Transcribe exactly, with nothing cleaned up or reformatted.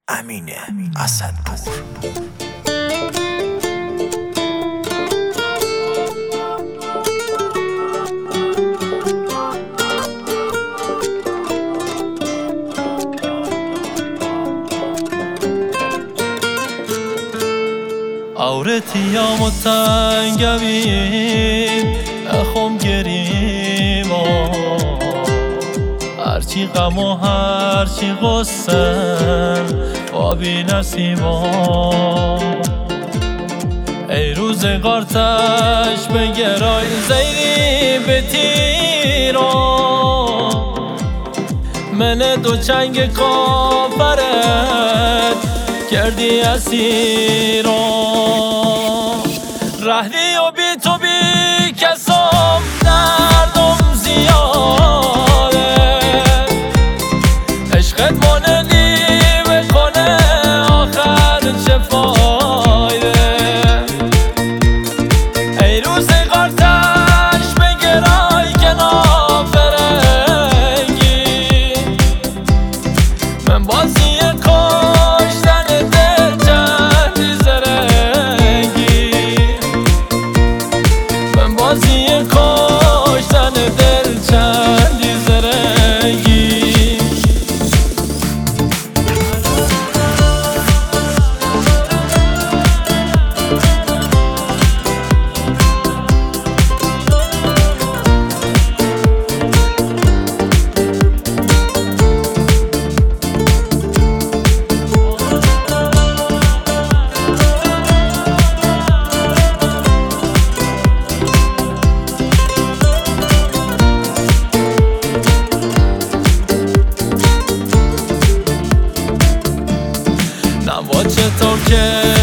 امین اسدپور. Avretiyam tengevim اخم گریم هرچی غم و هرچی غصه آبی نسیما ای روزگار تش بگرای زیری به تیران من دو چنگ کافرت کردی اسیران رهدی و بی تو بی کسام دردم زیاده عشقت مانه نیمه کنه آخر چه فایده ای روزگار تش بگرای کنار فرنگی من بازی کشتن دل چندی زرنگی من بازی کشتن دل چندی زرنگی چطور که